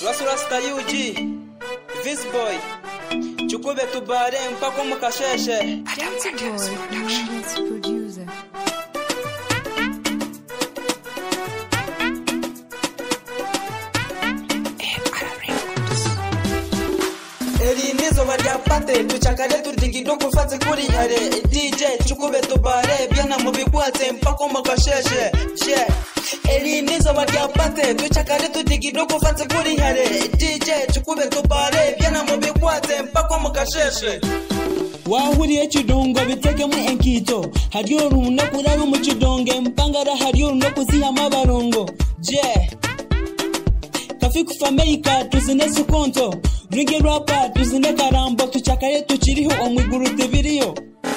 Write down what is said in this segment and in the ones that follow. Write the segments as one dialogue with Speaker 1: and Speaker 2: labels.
Speaker 1: Rasta UG This boy Chukube tubare mpako mukasheshe
Speaker 2: Dirty Boy, Youngest producer.
Speaker 1: Eri nizo barya pate tuchakare turdigido kufatse kuri hare DJ Chukube tubare byana mubigwatse mpako mukasheshe she Eri nizo barya pate tuchakare turdigido kufatse kuri hare DJ Chukube tubare byana mubigwatse mpako mukasheshe
Speaker 3: Wahuriye kidongo bitekemo enkito hariyo runo kuraro mu kidonge mpangara hariyo runo kuziha mabarongo je Kafiku fameika tuzine sukonto Ringe rapa tuzine karambo tuchakaye tukiriho omwiguru tibiriyo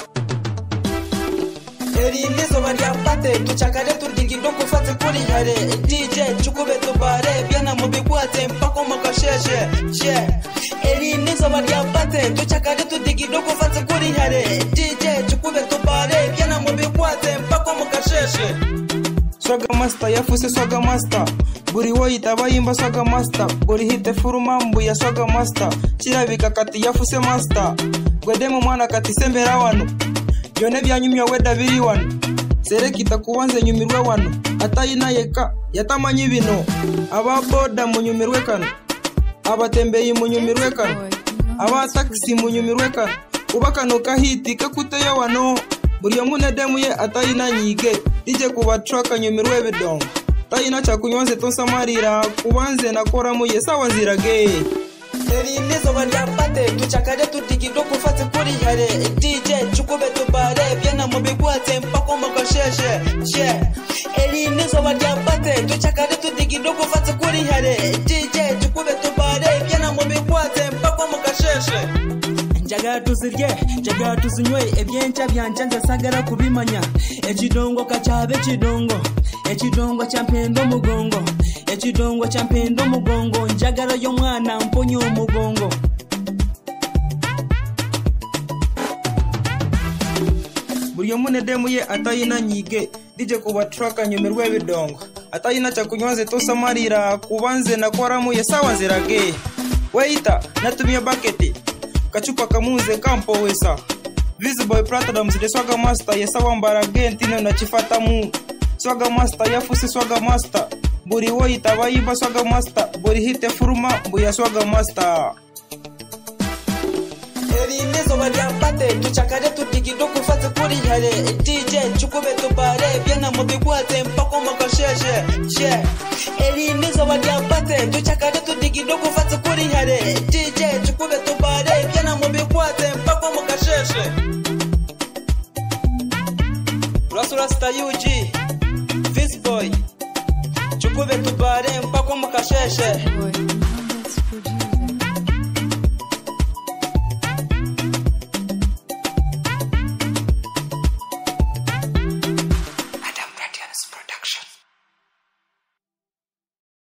Speaker 1: Eri nizo barya pate tuchakare turdigido kufatse kuri hare DJ Chukube tubare byana mubigwatse mpako mukasheshe she Eri nizo barya pate tuchakare turdigido kufatse kuri hare DJ Chukube tubare byana mubigwatse mpako mukasheshe Swaga master yafuse swaga master buri woyita bayimba swaga master buri hite furumambu ya swaga master kirabika kati yafuse master gwedemu mwana kati sembera wano yone byanyumya weda biri wano serekita kubanze nyumirwe wano atayina yeka yatamanye bino ababoda munyumirwe kano abatembeye munyumirwe kano aba taxi munyumirwe kano ubakano kahiti kakuteye wano buri munedemu ye atayina nyige ije kuba truck nyumirwe bidongo tayina chakunyonze tosamarira kubanze nakora mu yesawa nzirage Eri nizo barya pate tuchakare turdigido kufatse kuri hare DJ Chukube tubare byana mubigwatse mpako mukasheshe she Eri nizo barya pate tuchakare turdigido kufatse kuri hare DJ Chukube tubare byana mubigwatse mpako mukasheshe
Speaker 3: Njaga tuzirye, njaga tuzinywe ebyencha byancanza sagara kubimanya ekidongo kachabe ekidongo champendo mugongo ekidongo champendo mugongo njagara yo mwana mponyo mugongo
Speaker 1: Buriyo munedemu ye atayina nyige dije kuba truck nyumirwe bidongo atayina chakunyonze tosamarira kubanze nakora mu yesawa nzirage Waita natumia bucket kachupa kamuze kampo wesa Visible Platinums de swaga master yesawa mbarage ntino na chifata mu swaga master yafuse swaga master buri woyita bayimba swaga master buri hite furuma mbuya swaga master Eri nizo barya pate tuchakare turdigido kufatse kuri hare DJ Chukube tubare byana mubigwatse mpako mukasheshe she Eri nizo barya pate tuchakare turdigido kufatse kuri hare DJ Chukube tubare byana mubigwatse mpako mukasheshe Rasta UG This boy Chukube tubare mpako mukasheshe